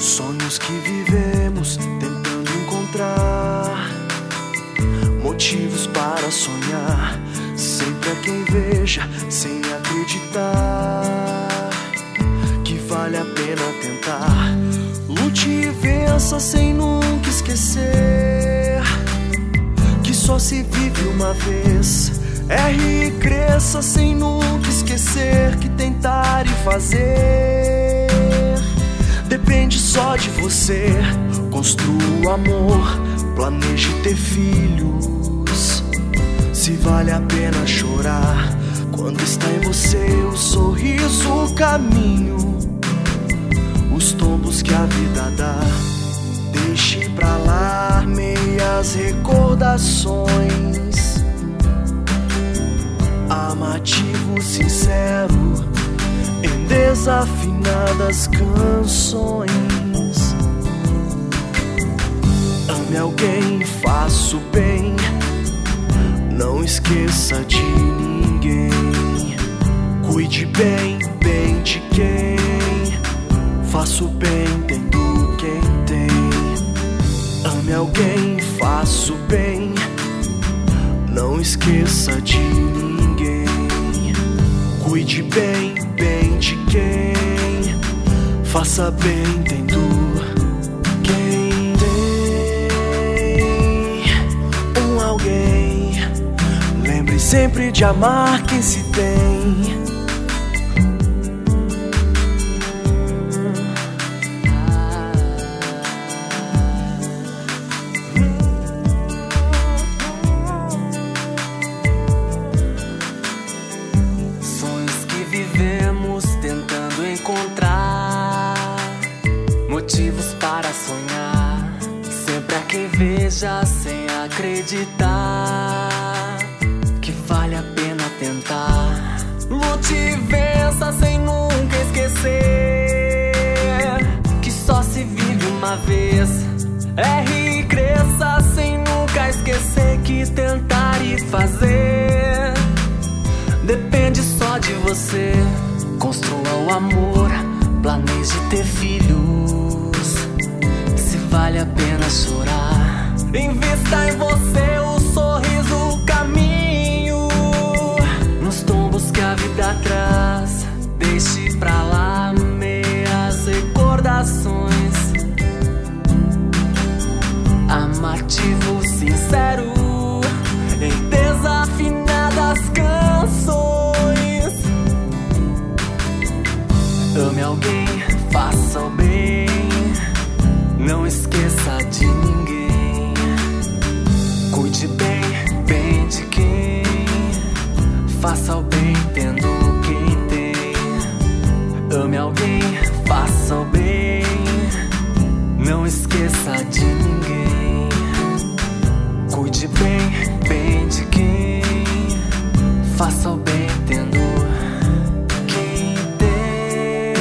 Sonhos que vivemos tentando encontrar motivos para sonhar. Sempre há quem veja sem acreditar que vale a pena tentar. Lute e vença sem nunca esquecer que só se vive uma vez. Erre e cresça sem nunca esquecer que tentar e fazer depende só de você. Construa amor, planeje ter filhos. Se vale a pena chorar quando está em você o sorriso, o caminho, os tombos que a vida dá. Deixe pra lá meias recordações, amativo sincero em desafinadas canções. Ame alguém, faça o bem, não esqueça de ninguém. Cuide bem, bem de quem faça o bem tendo quem tem. Ame alguém, faça o bem, não esqueça de ninguém. Cuide bem, bem de quem faça bem tendo quem tem. Um alguém, lembre sempre de amar quem se tem. Vivemos tentando encontrar motivos para sonhar. Sempre há quem veja sem acreditar que vale a pena tentar. Lute e vença sem nunca esquecer que só se vive uma vez. Erre e cresça sem nunca esquecer que tentar e fazer depende só de você. Construa o amor, planeje ter filhos. Se vale a pena chorar, invista em você o sorriso, o caminho, nos tombos que a vida traz. Deixe pra lá meias recordações, amativo sincero em desafinadas canções. Ame alguém, faça o bem, não esqueça de ninguém. Cuide bem, bem de quem faça o bem tendo quem tem. Ame alguém, faça o bem, não esqueça de ninguém. Cuide bem, bem de quem faça o bem tendo quem tem.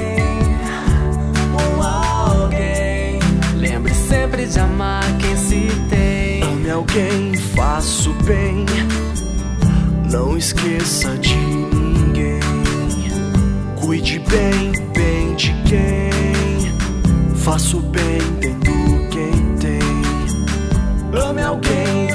Um alguém, lembre sempre de amar quem se tem. Ame alguém, faça o bem, não esqueça de ninguém. Cuide bem, bem de quem faça o bem tendo quem tem. Ame alguém,